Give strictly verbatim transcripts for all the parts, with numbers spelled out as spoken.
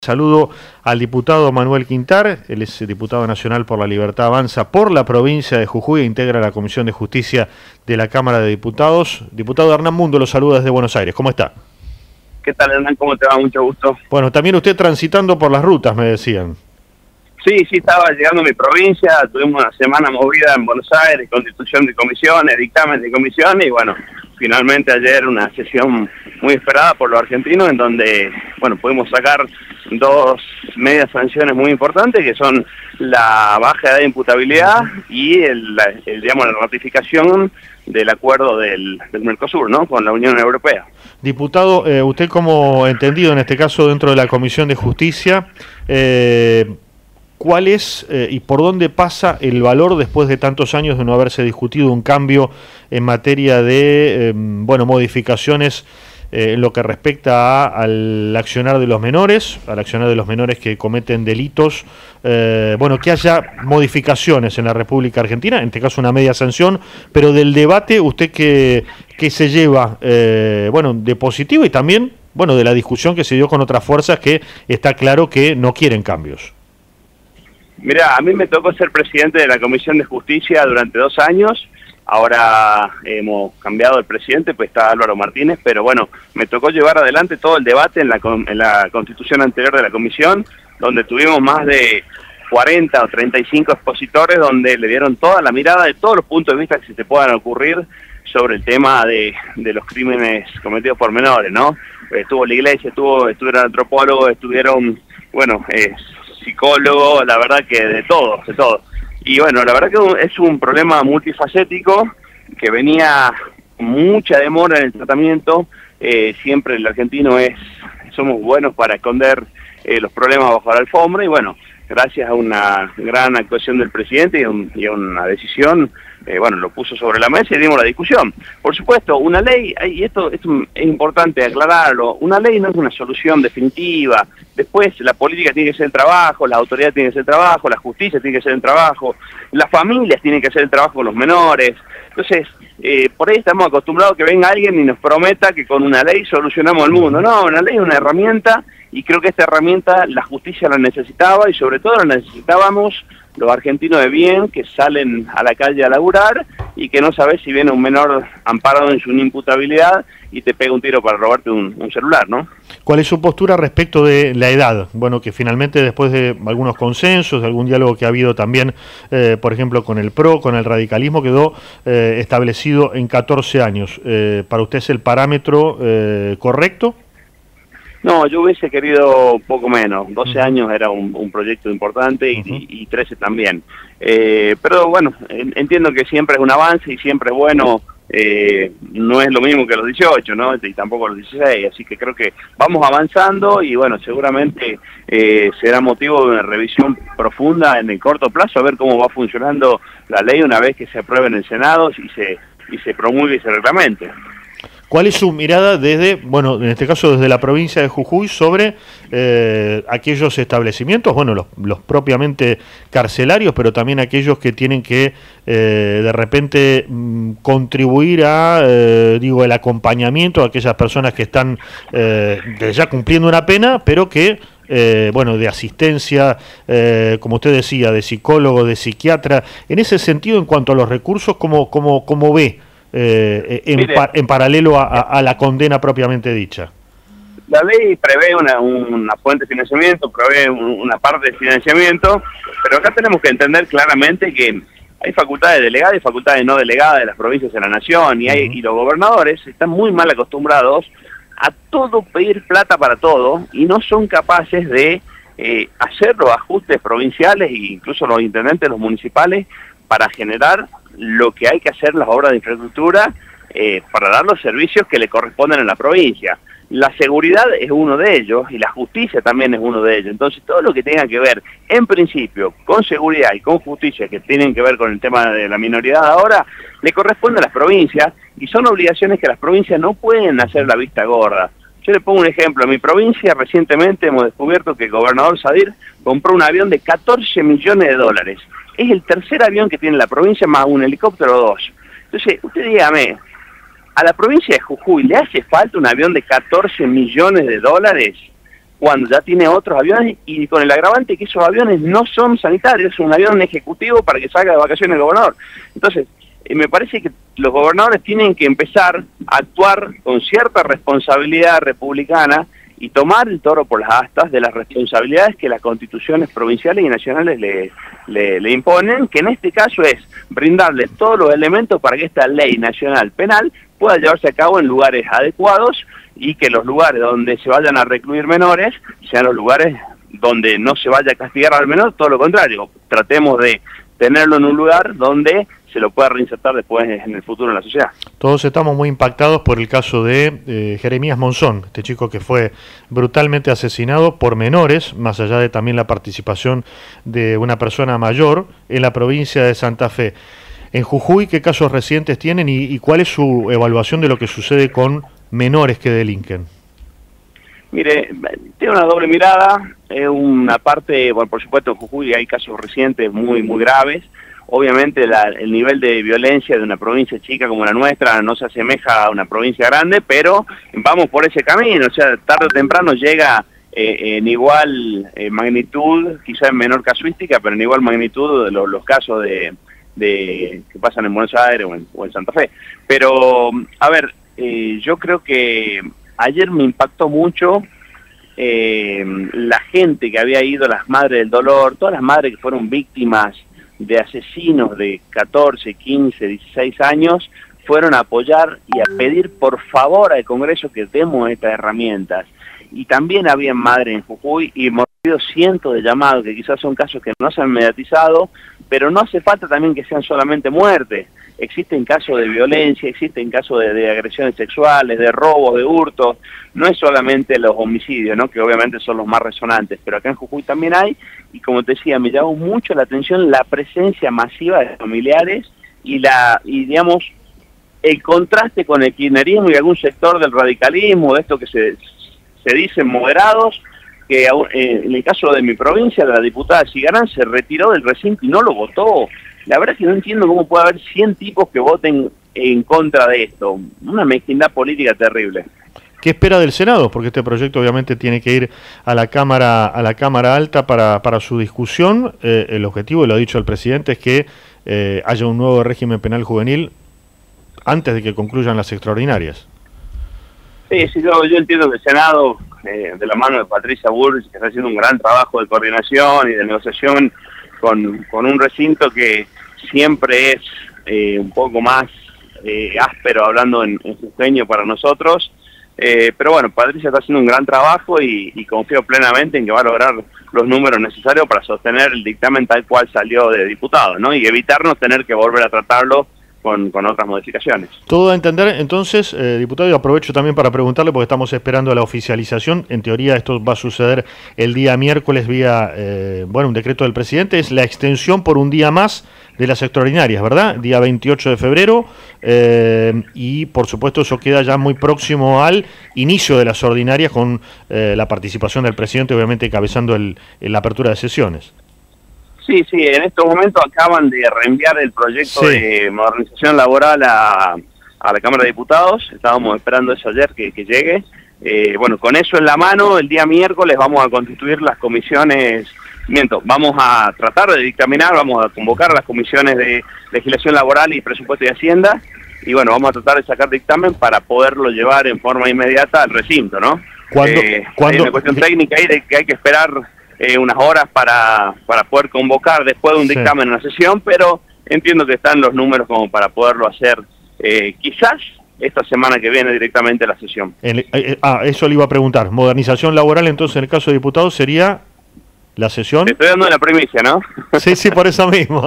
Saludo al diputado Manuel Quintar, él es diputado nacional por la Libertad Avanza por la provincia de Jujuy e integra la Comisión de Justicia de la Cámara de Diputados. Diputado Hernán Mundo lo saluda desde Buenos Aires, ¿cómo está? ¿Qué tal, Hernán? ¿Cómo te va? Mucho gusto. Bueno, también usted transitando por las rutas, me decían. Sí, sí, estaba llegando a mi provincia, tuvimos una semana movida en Buenos Aires, constitución de comisiones, dictamen de comisiones, y bueno, finalmente ayer una sesión muy esperada por los argentinos, en donde, bueno, pudimos sacar dos medias sanciones muy importantes, que son la baja edad de imputabilidad y el, el digamos, la ratificación del acuerdo del, del Mercosur, ¿no?, con la Unión Europea. Diputado, eh, usted como entendido en este caso dentro de la Comisión de Justicia, eh, ¿cuál es eh, y por dónde pasa el valor después de tantos años de no haberse discutido un cambio en materia de eh, bueno, modificaciones eh, en lo que respecta a, al accionar de los menores, al accionar de los menores que cometen delitos, eh, bueno, que haya modificaciones en la República Argentina, en este caso una media sanción, pero del debate, usted que, que se lleva, eh, bueno, de positivo y también, bueno, de la discusión que se dio con otras fuerzas que está claro que no quieren cambios? Mirá, a mí me tocó ser presidente de la Comisión de Justicia durante dos años, ahora hemos cambiado el presidente, pues está Álvaro Martínez, pero bueno, me tocó llevar adelante todo el debate en la, en la constitución anterior de la Comisión, donde tuvimos más de cuarenta o treinta y cinco expositores, donde le dieron toda la mirada de todos los puntos de vista que se te puedan ocurrir sobre el tema de, de los crímenes cometidos por menores, ¿no? Estuvo la iglesia, estuvo, estuvieron antropólogos, estuvieron, bueno, eh, psicólogos, la verdad que de todo, de todo. Y bueno, la verdad que es un problema multifacético que venía mucha demora en el tratamiento. Eh, siempre el argentino es, somos buenos para esconder eh, los problemas bajo la alfombra, y bueno, gracias a una gran actuación del presidente y, un, y a una decisión, eh, bueno, lo puso sobre la mesa y dimos la discusión. Por supuesto, una ley, y esto, esto es importante aclararlo, una ley no es una solución definitiva. Después la política tiene que ser el trabajo, las autoridades tienen que hacer el trabajo, la justicia tiene que hacer el trabajo, las familias tienen que hacer el trabajo con los menores. Entonces, eh, por ahí estamos acostumbrados a que venga alguien y nos prometa que con una ley solucionamos el mundo. No, una ley es una herramienta, y creo que esta herramienta la justicia la necesitaba, y sobre todo la necesitábamos los argentinos de bien que salen a la calle a laburar y que no sabes si viene un menor amparado en su inimputabilidad y te pega un tiro para robarte un, un celular, ¿no? ¿Cuál es su postura respecto de la edad? Bueno, que finalmente después de algunos consensos, de algún diálogo que ha habido también, eh, por ejemplo, con el P R O, con el radicalismo, quedó eh, establecido en catorce años. Eh, ¿Para usted es el parámetro eh, correcto? No, yo hubiese querido poco menos. doce uh-huh. años era un, un proyecto importante, y, uh-huh. y, y trece también. Eh, pero bueno, entiendo que siempre es un avance y siempre es bueno. Eh, no es lo mismo que los dieciocho, ¿no? Y tampoco los dieciséis, así que creo que vamos avanzando, y bueno, seguramente eh, será motivo de una revisión profunda en el corto plazo, a ver cómo va funcionando la ley una vez que se apruebe en el Senado y se, y se promulgue y se reglamente. ¿Cuál es su mirada desde, bueno, en este caso desde la provincia de Jujuy, sobre eh, aquellos establecimientos, bueno, los, los propiamente carcelarios, pero también aquellos que tienen que eh, de repente mm, contribuir a, eh, digo, el acompañamiento a aquellas personas que están eh, ya cumpliendo una pena, pero que Eh, bueno, de asistencia, eh, como usted decía, de psicólogo, de psiquiatra? En ese sentido, en cuanto a los recursos, ¿cómo, cómo, cómo ve eh, en, pa en paralelo a, a, a la condena propiamente dicha? La ley prevé una, una fuente de financiamiento, prevé un, una parte de financiamiento, pero acá tenemos que entender claramente que hay facultades delegadas y facultades no delegadas de las provincias de la nación, y, hay, uh-huh. y los gobernadores están muy mal acostumbrados a todo pedir plata para todo, y no son capaces de eh, hacer los ajustes provinciales e incluso los intendentes, los municipales, para generar lo que hay que hacer, las obras de infraestructura, eh, para dar los servicios que le corresponden a la provincia. La seguridad es uno de ellos, y la justicia también es uno de ellos. Entonces, todo lo que tenga que ver, en principio, con seguridad y con justicia, que tienen que ver con el tema de la minoridad ahora, le corresponde a las provincias, y son obligaciones que las provincias no pueden hacer la vista gorda. Yo le pongo un ejemplo. En mi provincia recientemente hemos descubierto que el gobernador Sadir compró un avión de catorce millones de dólares. Es el tercer avión que tiene la provincia, más un helicóptero o dos. Entonces, usted dígame, ¿a la provincia de Jujuy le hace falta un avión de catorce millones de dólares? cuando ya tiene otros aviones y con el agravante que esos aviones no son sanitarios, es un avión ejecutivo para que salga de vacaciones el gobernador. Entonces, eh, me parece que los gobernadores tienen que empezar a actuar con cierta responsabilidad republicana y tomar el toro por las astas de las responsabilidades que las constituciones provinciales y nacionales le, le, le imponen, que en este caso es brindarles todos los elementos para que esta ley nacional penal pueda llevarse a cabo en lugares adecuados y que los lugares donde se vayan a recluir menores sean los lugares donde no se vaya a castigar al menor, todo lo contrario, tratemos de tenerlo en un lugar donde se lo pueda reinsertar después en el futuro en la sociedad. Todos estamos muy impactados por el caso de eh, Jeremías Monzón, este chico que fue brutalmente asesinado por menores, más allá de también la participación de una persona mayor en la provincia de Santa Fe. En Jujuy, ¿qué casos recientes tienen y, y cuál es su evaluación de lo que sucede con menores que delinquen? Mire, tiene una doble mirada, es una parte, bueno, por supuesto en Jujuy hay casos recientes muy, muy graves. Obviamente la, el nivel de violencia de una provincia chica como la nuestra no se asemeja a una provincia grande, pero vamos por ese camino, o sea, tarde o temprano llega eh, en igual eh, magnitud, quizá en menor casuística, pero en igual magnitud de los, los casos de, de que pasan en Buenos Aires o en, o en Santa Fe. Pero, a ver, eh, yo creo que ayer me impactó mucho eh, la gente que había ido, las madres del dolor, todas las madres que fueron víctimas de asesinos de catorce, quince, dieciséis años, fueron a apoyar y a pedir por favor al Congreso que demos estas herramientas. Y también había madres en Jujuy y hemos recibido cientos de llamados, que quizás son casos que no se han mediatizado, pero no hace falta también que sean solamente muertes. Existen casos de violencia, existen casos de, de agresiones sexuales, de robos, de hurtos, no es solamente los homicidios, ¿no?, que obviamente son los más resonantes, pero acá en Jujuy también hay, y como te decía, me llamó mucho la atención la presencia masiva de familiares y, la y digamos, el contraste con el kirchnerismo y algún sector del radicalismo, de esto que se, se dicen moderados, que eh, en el caso de mi provincia, la diputada Cigarán se retiró del recinto y no lo votó. La verdad es que no entiendo cómo puede haber cien tipos que voten en contra de esto. Una mezquindad política terrible. ¿Qué espera del Senado? Porque este proyecto obviamente tiene que ir a la Cámara a la Cámara Alta para, para su discusión. Eh, el objetivo, y lo ha dicho el presidente, es que eh, haya un nuevo régimen penal juvenil antes de que concluyan las extraordinarias. Sí, sí, yo, yo entiendo que el Senado, eh, de la mano de Patricia Bullrich, que está haciendo un gran trabajo de coordinación y de negociación con, con un recinto que siempre es eh, un poco más eh, áspero, hablando en, en jujeño para nosotros, eh, pero bueno, Patricia está haciendo un gran trabajo y, y confío plenamente en que va a lograr los números necesarios para sostener el dictamen tal cual salió de diputados, ¿no?, y evitarnos tener que volver a tratarlo Con, con otras modificaciones. Todo a entender, entonces, eh, diputado, y aprovecho también para preguntarle, porque estamos esperando la oficialización, en teoría esto va a suceder el día miércoles vía, eh, bueno, un decreto del presidente, es la extensión por un día más de las extraordinarias, ¿verdad? Día veintiocho de febrero, eh, y por supuesto eso queda ya muy próximo al inicio de las ordinarias con eh, la participación del presidente, obviamente encabezando el, la apertura de sesiones. Sí, sí, en estos momentos acaban de reenviar el proyecto sí. de modernización laboral a, a la Cámara de Diputados, estábamos esperando eso ayer que, que llegue. Eh, bueno, con eso en la mano, el día miércoles vamos a constituir las comisiones, miento, vamos a tratar de dictaminar, vamos a convocar a las comisiones de legislación laboral y presupuesto y hacienda, y bueno, vamos a tratar de sacar dictamen para poderlo llevar en forma inmediata al recinto, ¿no? ¿Cuándo, eh, ¿cuándo? Hay una cuestión técnica ahí de que hay que esperar Eh, unas horas para, para poder convocar después de un dictamen en sí. una sesión, pero entiendo que están los números como para poderlo hacer eh, quizás esta semana que viene directamente a la sesión. El, eh, ah, eso le iba a preguntar. Modernización laboral, entonces, en el caso de diputados, sería la sesión... Te estoy dando la primicia, ¿no? Sí, sí, por eso mismo.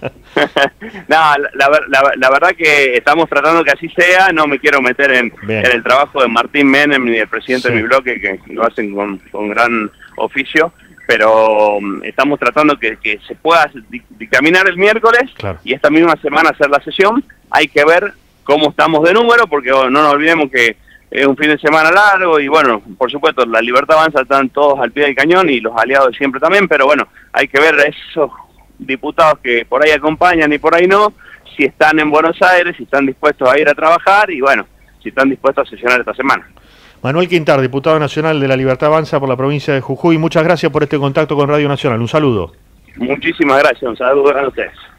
No, la, la, la, la verdad que estamos tratando que así sea, no me quiero meter en, en el trabajo de Martín Menem ni del presidente sí. de mi bloque, que lo hacen con, con gran oficio, pero um, estamos tratando que, que se pueda dictaminar el miércoles claro. y esta misma semana hacer la sesión. Hay que ver cómo estamos de número, porque oh, no nos olvidemos que es un fin de semana largo y bueno, por supuesto, la Libertad Avanza están todos al pie del cañón y los aliados siempre también, pero bueno, hay que ver esos diputados que por ahí acompañan y por ahí no, si están en Buenos Aires, si están dispuestos a ir a trabajar y bueno, si están dispuestos a sesionar esta semana. Manuel Quintar, diputado nacional de La Libertad Avanza por la provincia de Jujuy, muchas gracias por este contacto con Radio Nacional. Un saludo. Muchísimas gracias, un saludo a ustedes.